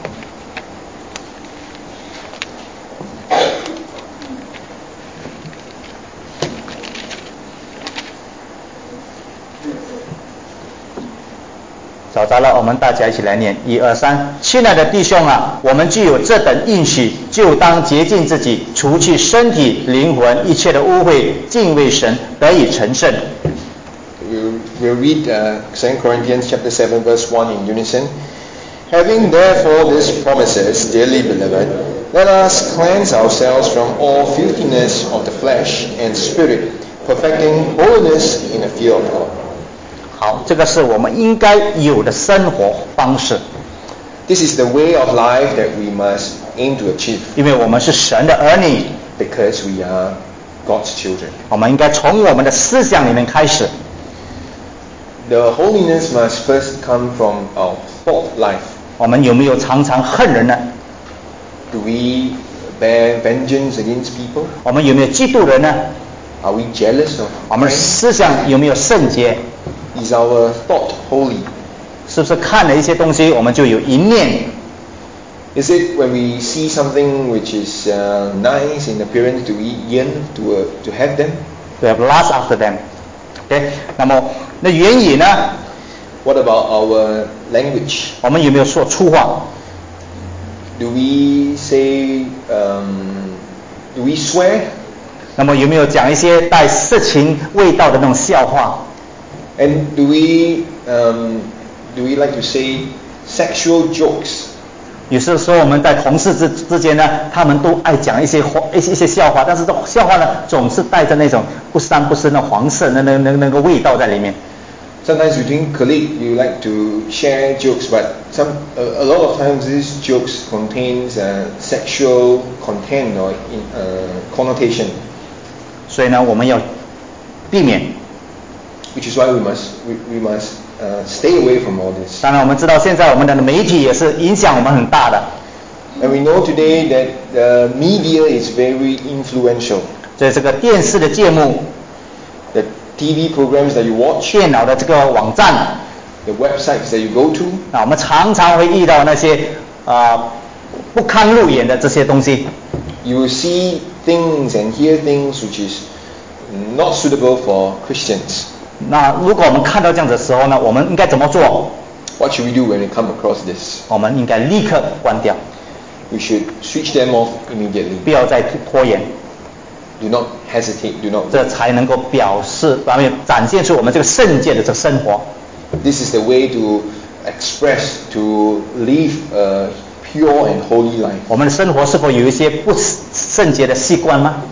Speaker 1: 找着了，我们大家一起来念，一二三。亲爱的弟兄啊，我们具有这等应许，就当洁净自己，除去身体、灵魂一切的污秽，敬畏神，得以成圣。
Speaker 2: We'll, we'll read uh, Second Corinthians chapter seven, verse one in unison. Having therefore these promises, dearly beloved, let us cleanse ourselves from all filthiness of the flesh and spirit, perfecting holiness in the fear of God.
Speaker 1: 好，这个是我们应该有的生活方式。
Speaker 2: This is the way of life that we must aim to achieve.
Speaker 1: 因为我们是神的儿女，
Speaker 2: Because we are God's children.
Speaker 1: 我们应该从我们的思想里面开始。
Speaker 2: The holiness must first come from our thought life.
Speaker 1: 我们有没有常常恨人呢？
Speaker 2: Do we bear vengeance against people?
Speaker 1: 我们有没有嫉妒人呢？
Speaker 2: Are we jealous of
Speaker 1: 我们
Speaker 2: friends?
Speaker 1: 思想有没有圣洁？
Speaker 2: Is our thought holy?
Speaker 1: 是不是看了一些东西，我们就有一念？
Speaker 2: Is it when we see something which is uh, nice in appearance, do we yearn to uh, to have them?
Speaker 1: We have lust after them. OK， 那么那言语呢？
Speaker 2: What about our language?
Speaker 1: 我们有没有说粗话？
Speaker 2: Do we say? Um, do we swear?
Speaker 1: 那么有没有讲一些带色情味道的那种笑话？
Speaker 2: And do we um, do we like to say sexual jokes?
Speaker 1: 有时候我们在同事之之间呢，他们都爱讲一些话一些一些笑话，但是这笑话呢，总是带着那种不三不四那黄色那那那那个味道在里面。
Speaker 2: Sometimes between colleagues, you like to share jokes, but some a, a lot of times these jokes contains uh, sexual content or in, uh, connotation.
Speaker 1: 所以呢，我们要避免。
Speaker 2: Which is why we must we, we must uh, stay away from all this.
Speaker 1: 当然，我们知道现在我们的媒体也是影响我们很大的。
Speaker 2: And we know today that the media is very influential.
Speaker 1: 所以这个电视的节目、
Speaker 2: The T V programs that you watch,
Speaker 1: 电脑的这个网站，
Speaker 2: the websites that you go to,
Speaker 1: 啊，我们常常会遇到那些啊、呃、不堪入眼的这些东西。
Speaker 2: you will see things and hear things which is not suitable for Christians.
Speaker 1: 那如果我们看到这样子的时候呢，我们应该怎么做？
Speaker 2: What should we do when we come across this?
Speaker 1: 我们应该立刻关掉，
Speaker 2: We should switch them off immediately.
Speaker 1: 不要再拖延，
Speaker 2: Do not hesitate. Do not.
Speaker 1: 这才能够表示，然后展现出我们这个圣洁的这个生活。
Speaker 2: This is the way to express, to live a pure and holy life.
Speaker 1: 我们的生活是否有一些不圣洁的习惯吗？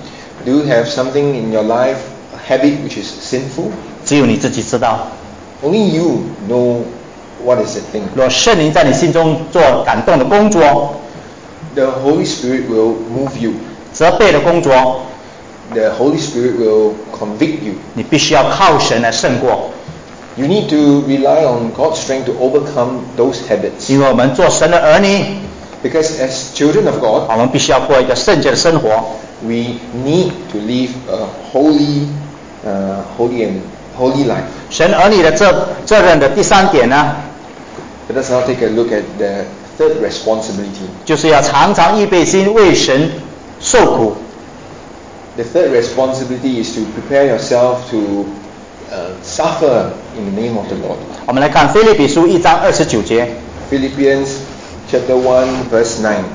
Speaker 2: Do you have something in your life, a habit which is sinful?
Speaker 1: 只有你自己知道。
Speaker 2: Only you know what is that thing.
Speaker 1: 若圣灵在你心中做感动的工作，
Speaker 2: The Holy Spirit will move you.
Speaker 1: 责备的工作，
Speaker 2: The Holy Spirit will convict you.
Speaker 1: 你必须要靠神来胜过。
Speaker 2: You need to rely on God's strength to overcome those habits.
Speaker 1: 因为我们做神的儿女，
Speaker 2: Because as children of God,
Speaker 1: 我们必须要过一个圣洁的生活。
Speaker 2: we need to live a holy, uh, holy and holy life.
Speaker 1: 神儿女的这责任的第三点呢，
Speaker 2: Let us now take a look at the third responsibility.
Speaker 1: 就是要常常预备心为神受苦。
Speaker 2: The third responsibility is to prepare yourself to uh, suffer in the name of the Lord.
Speaker 1: 我们来看腓立比书一章二十九节，
Speaker 2: Philippians chapter one verse nine.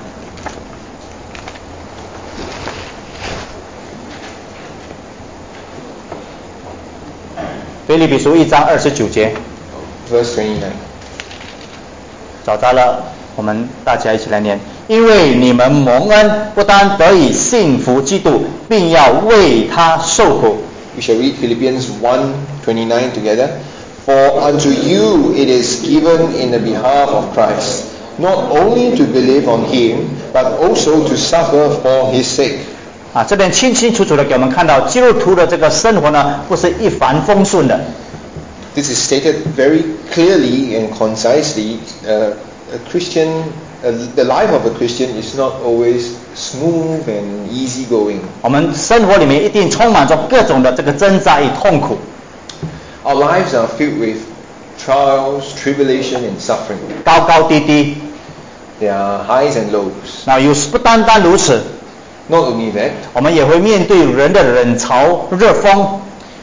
Speaker 1: 腓立比书一章二十九节，
Speaker 2: Verse twenty-nine.
Speaker 1: 找到了，我们大家一起来念。因为你们蒙恩，不单得以信服基督，并要为他受苦。
Speaker 2: We shall read Philippians one twenty-nine together. For unto you it is given in the behalf of Christ, not only to believe on him, but also to suffer for his sake.
Speaker 1: 啊，这边清清楚楚的给我们看到，基督徒的这个生活呢，不是一帆风顺的。
Speaker 2: This is stated very clearly and concisely. Uh, a Christian, uh, the life of a Christian is not always smooth and easygoing.
Speaker 1: 我们生活里面一定充满着各种的这个挣扎与痛苦。
Speaker 2: Our lives are filled with trials, tribulation, and suffering.
Speaker 1: 高高低低。
Speaker 2: There are highs and lows.
Speaker 1: 那有时不单单如此，
Speaker 2: Not only that,
Speaker 1: 我们也会面对人的冷嘲热讽。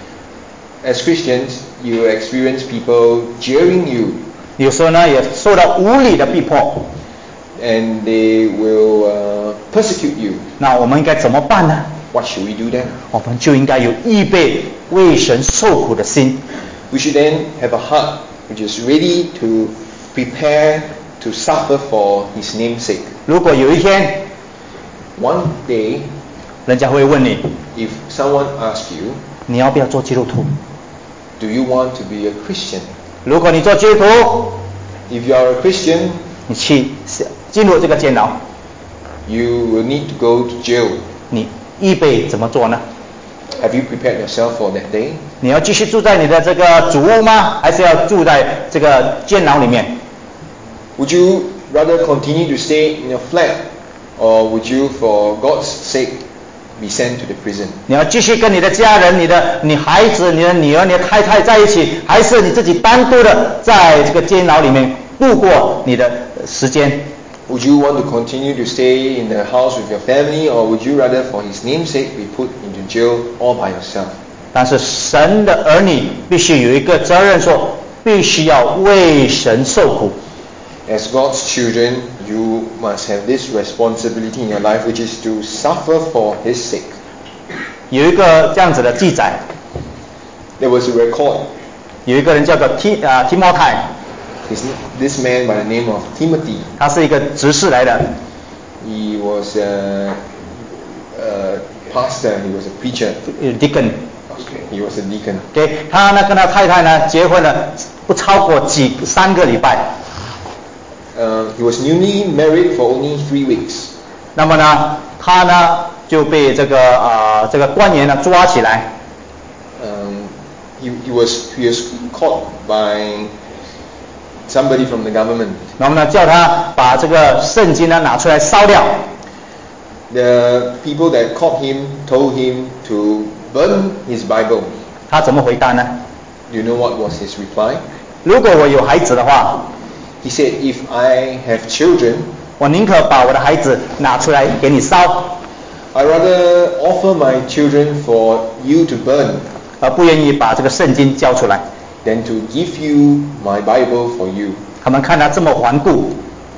Speaker 2: as Christians, you will experience people jeering you,
Speaker 1: 有时候呢，也受到无理的逼迫。
Speaker 2: and they will uh, persecute you.
Speaker 1: 那我们应该怎么办呢？
Speaker 2: What should we do then?
Speaker 1: 我们就应该有预备为神受苦的心。
Speaker 2: We should then have a heart which is ready to prepare to suffer for His name's sake.
Speaker 1: 如果有一天，
Speaker 2: One day,
Speaker 1: 人家会问你，
Speaker 2: if someone asks you,
Speaker 1: 你要不要做基督徒？
Speaker 2: do you want to be a Christian?
Speaker 1: 如果你做基督徒，
Speaker 2: If you are a Christian,
Speaker 1: 你去进入这个监牢，
Speaker 2: you will need to go to jail.
Speaker 1: 你预备怎么做呢？
Speaker 2: Have you prepared yourself for that day?
Speaker 1: 你要继续住在你的这个主屋吗？还是要住在这个监牢里面？
Speaker 2: Would you rather continue to stay in your flat, or would you, for God's sake, be sent to the prison?
Speaker 1: 你要继续跟你的家人、你的你孩子、你的女儿、你的太太在一起，还是你自己单独的在这个监牢里面度过你的时间？
Speaker 2: Would you want to continue to stay in the house with your family, or would you rather, for His name's sake, be put into jail all by yourself?
Speaker 1: 但是神的儿女必须有一个责任说，必须要为神受苦。
Speaker 2: As God's children, you must have this responsibility in your life, which is to suffer for His sake.
Speaker 1: 有一个这样子的记载，
Speaker 2: There was a record.
Speaker 1: 有一个人叫做提啊提摩太，
Speaker 2: His, this man by the name of Timothy,
Speaker 1: 他是一个执事来的，
Speaker 2: he was a, a pastor, he was a preacher.
Speaker 1: deacon。
Speaker 2: Okay. He was a deacon.
Speaker 1: OK， 他呢跟他太太呢结婚了不超过几三个礼拜。
Speaker 2: Uh, he was newly married for only three weeks.
Speaker 1: 那么呢，他呢就被这个啊、呃、这个官员呢抓起来，
Speaker 2: Um, he, he was he was caught by somebody from the government.
Speaker 1: 然后呢叫他把这个圣经呢拿出来烧掉。
Speaker 2: The people that caught him told him to burn his Bible.
Speaker 1: 他怎么回答呢？
Speaker 2: Do you know what was his reply?
Speaker 1: 如果我有孩子的话，
Speaker 2: He said, if I have children,
Speaker 1: 我宁可把我的孩子拿出来给你烧，
Speaker 2: I rather offer my children for you to burn
Speaker 1: 而不愿意把这个圣经交出来。
Speaker 2: than to give you my Bible for you.
Speaker 1: 他们看他这么顽固，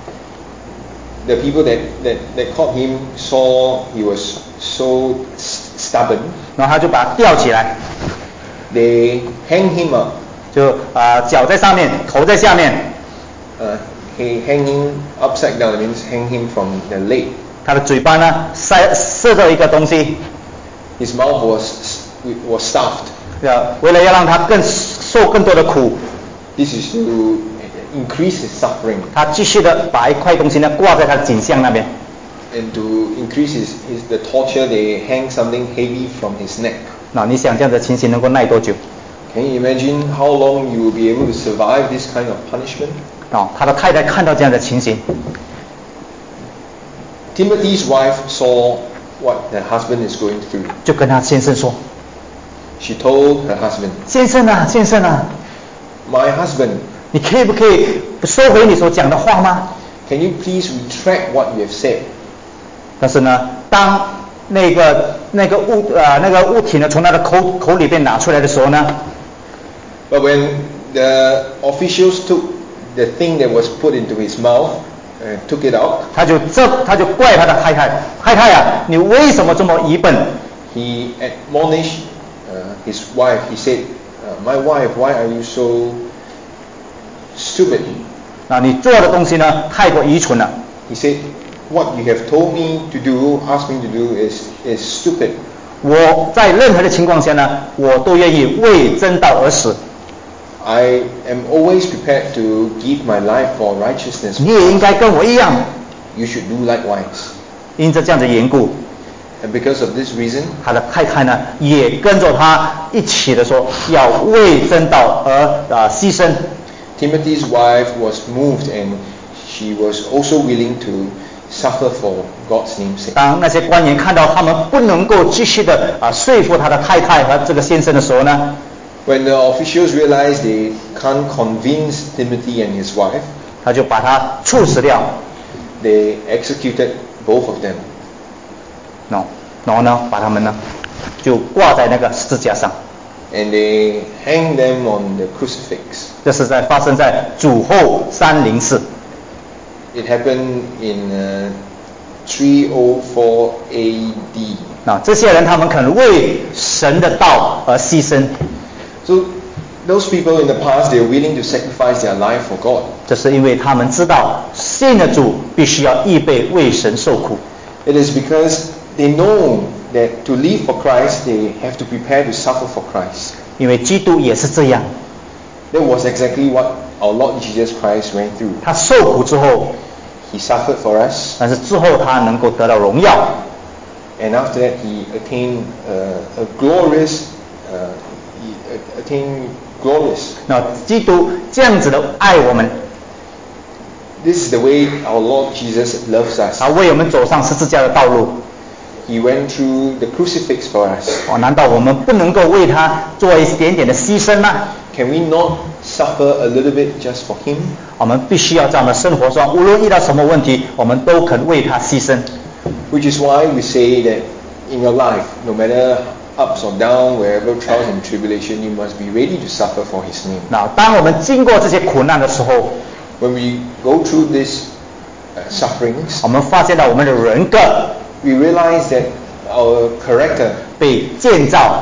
Speaker 2: The people that, that, that caught him saw he was so stubborn.
Speaker 1: 然后他就把他吊起来，
Speaker 2: They hang him up.
Speaker 1: 就啊、呃脚在上面，头在下面，
Speaker 2: Uh, he hang him upside down. It means hang him from the leg.
Speaker 1: 他的嘴巴呢塞塞着一个东西，
Speaker 2: His mouth was was stuffed.
Speaker 1: 呃，为了要让他更受更多的苦，
Speaker 2: This is to increase his suffering
Speaker 1: 他继续的把一块东西呢挂在他的颈项那边。
Speaker 2: and to increase his, his the torture. They hang something heavy from his neck.
Speaker 1: 那你想这样的情形能够耐多久？
Speaker 2: Can you imagine how long you will be able to survive this kind of punishment?
Speaker 1: 哦，他的太太看到这样的情形，
Speaker 2: Timothy's wife saw what her husband is going through.
Speaker 1: 就跟他先生说
Speaker 2: She told her husband,：“
Speaker 1: 先生啊，先生啊，
Speaker 2: My husband,
Speaker 1: 你可以不可以收回你所讲的话吗？”
Speaker 2: can you please retract what you have said?
Speaker 1: 但是呢，当那个那个物呃那个物体呢从他的口口里边拿出来的时候呢，
Speaker 2: But when the officials took the thing that was put into his mouth and took it out,
Speaker 1: 他就这他就怪他的太太，太太啊，你为什么这么愚笨？
Speaker 2: he admonished uh, his wife. He said, uh, My wife, why are you so stupid?
Speaker 1: 啊，你做的东西呢太过愚蠢了。
Speaker 2: He said, What you have told me to do, asked me to do is, is stupid.
Speaker 1: 我在任何的情况下呢，我都愿意为真道而死。
Speaker 2: I am always prepared to give my life for righteousness.
Speaker 1: 你也应该跟我一样。
Speaker 2: You should do likewise.
Speaker 1: 因着这样的缘故，
Speaker 2: And because of this reason,
Speaker 1: 他的太太呢也跟着他一起的说，要为真道而啊牺牲。
Speaker 2: Timothy's wife was moved and she was also willing to suffer for God's name's sake.
Speaker 1: 当那些官员看到他们不能够继续的啊说服他的太太和这个先生的时候呢，
Speaker 2: When the officials realized they can't convince Timothy and his wife,
Speaker 1: 他就把他处死掉。
Speaker 2: they executed both of them.
Speaker 1: 喏，然后呢，把他们呢就挂在那个十字架上。
Speaker 2: And they hanged them on the crucifix.
Speaker 1: 这是在发生在主后三零四。
Speaker 2: It happened in uh, three oh four A D.
Speaker 1: 那这些人他们肯为神的道而牺牲，
Speaker 2: So those people in the past, they were willing to sacrifice their life for God.
Speaker 1: 这是因为他们知道信的主必须要预备为神受苦。
Speaker 2: It is because they know that to live for Christ, they have to prepare to suffer for Christ.
Speaker 1: 因为基督也是这样，
Speaker 2: That was exactly what our Lord Jesus Christ went through.
Speaker 1: 他受苦之后，
Speaker 2: He suffered for us,
Speaker 1: 但是之后他能够得到荣耀。
Speaker 2: and after that He attained uh, a glorious, uh, he attained glorious.
Speaker 1: 那基督这样子的爱我们，
Speaker 2: This is the way our Lord Jesus loves us.
Speaker 1: 他为我们走上十字架的道路。
Speaker 2: He went through the crucifix for us.
Speaker 1: 哦，难道我们不能够为他做一点点的牺牲吗？
Speaker 2: Can we not suffer a little bit just for Him?
Speaker 1: 我们必须要在我们生活上，无论遇到什么问题，我们都肯为他牺牲。
Speaker 2: Which is why we say that in your life, no matter ups or down, wherever trials and tribulation, you must be ready to suffer for His name.
Speaker 1: 那当我们经过这些苦难的时候，
Speaker 2: When we go through these uh, sufferings,
Speaker 1: 我们发现到我们的人格
Speaker 2: we realize that our character
Speaker 1: 被建造，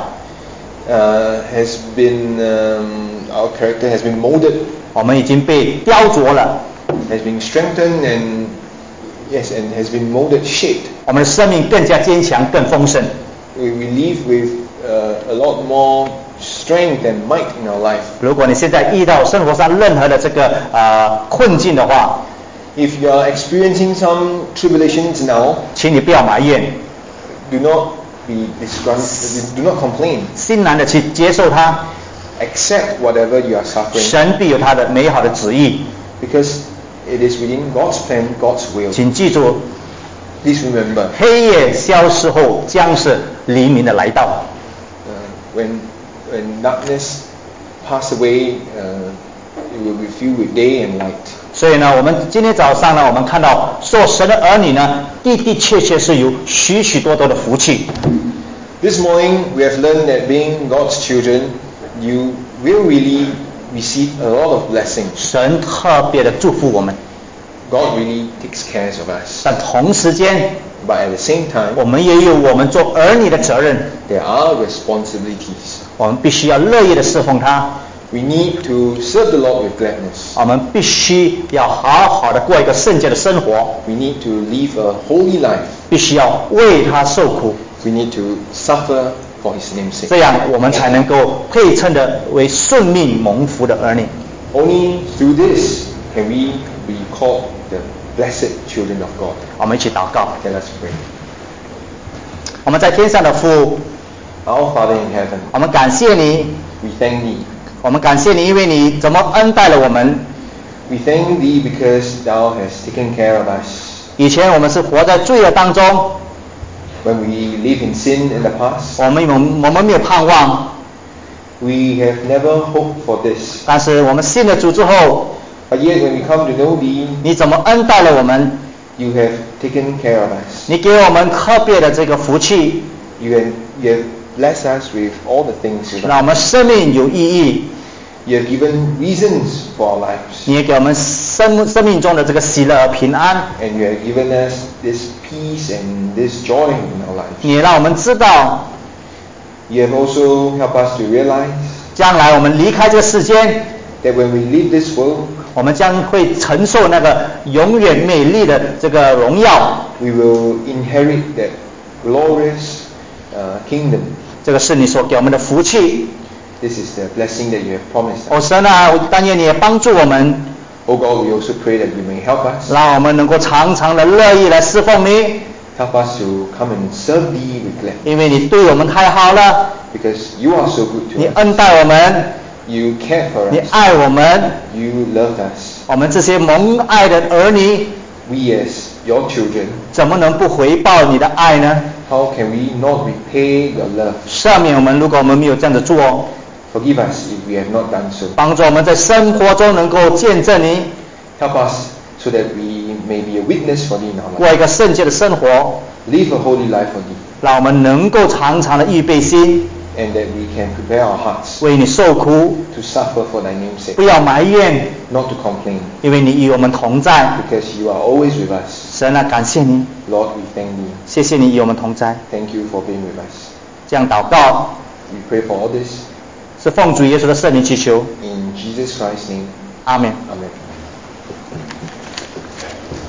Speaker 2: uh, has been, um, our character has been molded,
Speaker 1: 我们已经被雕琢了，
Speaker 2: has been strengthened, and yes, and has been molded, shaped.
Speaker 1: 我们的生命更加坚强、更丰盛。
Speaker 2: We, we live with uh, a lot more strength and might in our life.
Speaker 1: 如果你现在遇到生活上任何的这个呃困境的话，
Speaker 2: If you are experiencing some tribulations now,
Speaker 1: 请你不要埋怨，
Speaker 2: do not be disgruntled, do not complain.
Speaker 1: 欣然的去接受它，
Speaker 2: Accept whatever you are suffering,
Speaker 1: 神必有他的美好的旨意。
Speaker 2: because it is within God's plan, God's will.
Speaker 1: 请记住，
Speaker 2: Please remember,
Speaker 1: 黑夜消失后将是黎明的来到。
Speaker 2: uh, when when darkness pass away, uh, it will be filled with day and light.
Speaker 1: 所以呢，我们今天早上呢，我们看到做神的儿女呢，的的确确是有许许多多的福气。
Speaker 2: This morning we have learned that being God's children, you will really receive a lot of blessings.
Speaker 1: 神特别的祝福我们，
Speaker 2: God really takes care of us.
Speaker 1: 但同时间，
Speaker 2: But at the same time,
Speaker 1: 我们也有我们做儿女的责任，
Speaker 2: there are responsibilities.
Speaker 1: 我们必须要乐意的侍奉他，
Speaker 2: We need to serve the Lord with gladness.
Speaker 1: 我们必须要好好的过一个圣洁的生活，
Speaker 2: We need to live a holy life.
Speaker 1: 必须要为他受苦，
Speaker 2: We need to suffer for His name's sake.
Speaker 1: 这样我们才能够配称的为顺命蒙福的儿女。
Speaker 2: Only through this can we be called the blessed children of God.
Speaker 1: 我们一起祷告。
Speaker 2: Let us pray.
Speaker 1: 我们在天上的父，
Speaker 2: Our Father in heaven,
Speaker 1: 我们感谢你，
Speaker 2: we thank Thee.
Speaker 1: 我们感谢你，因为你怎么恩待了我们。
Speaker 2: We thank Thee because Thou hast taken care of us.
Speaker 1: 以前我们是活在罪恶当中，
Speaker 2: When we live in sin in the past,
Speaker 1: 我们有我们没有盼望，
Speaker 2: we have never hoped for this.
Speaker 1: 但是我们信了主之后，
Speaker 2: But yet when we come to know Thee,
Speaker 1: 你怎么恩待了我们？
Speaker 2: You have taken care of us.
Speaker 1: 你给我们特别的这个福气，
Speaker 2: You have, you have blessed us with all the things you
Speaker 1: 让我
Speaker 2: have.
Speaker 1: 们生命有意义。
Speaker 2: You have given reasons for our lives.
Speaker 1: 你也给我们生生命中的这个喜乐和平安。
Speaker 2: And you have given us this peace and this joy in our lives.
Speaker 1: 你也让我们知道，
Speaker 2: You have also helped us to realize
Speaker 1: 将来我们离开这个世间，
Speaker 2: that when we leave this world,
Speaker 1: 我们将会承受那个永远美丽的这个荣耀。
Speaker 2: we will inherit that glorious uh, kingdom.
Speaker 1: 这个是你所给我们的福气。
Speaker 2: This is the blessing that you have promised
Speaker 1: 哦，
Speaker 2: us.
Speaker 1: 神啊，我但愿你也帮助我们，
Speaker 2: Oh God, we also pray that you may help us.
Speaker 1: 让我们能够常常的乐意来侍奉你，
Speaker 2: Help us to come and serve Thee with gladness.
Speaker 1: 因为你对我们太好了，
Speaker 2: Because you are so good
Speaker 1: 你
Speaker 2: to us.
Speaker 1: 恩待我们，
Speaker 2: You care for
Speaker 1: 你
Speaker 2: us.
Speaker 1: 爱我们，
Speaker 2: You loved us.
Speaker 1: 我们这些蒙爱的儿女，
Speaker 2: We as your children,
Speaker 1: 怎么能不回报你的爱呢？
Speaker 2: how can we not repay your love?
Speaker 1: 赦免我们，如果我们没有这样子做，
Speaker 2: Forgive us if we have not done so.
Speaker 1: 帮助我们在生活中能够见证你，
Speaker 2: Help us so that we may be a witness for Thee in our
Speaker 1: 过
Speaker 2: life.
Speaker 1: 一个圣洁的生活，
Speaker 2: Live a holy life for Thee.
Speaker 1: 让我们能够常常的预备心，
Speaker 2: And that we can prepare our hearts
Speaker 1: 为你受苦，
Speaker 2: to suffer for Thy name's sake.
Speaker 1: 不要埋怨，
Speaker 2: Not to complain.
Speaker 1: 因为你与我们同在。
Speaker 2: Because You are always with us.
Speaker 1: 神啊，感谢你，
Speaker 2: Lord, we thank Thee.
Speaker 1: 谢谢你与我们同在。
Speaker 2: Thank You for being with us.
Speaker 1: 这样祷告，
Speaker 2: We pray for all this
Speaker 1: 是奉主耶稣的圣名祈求，
Speaker 2: in Jesus Christ's name.
Speaker 1: 阿门。
Speaker 2: Amen.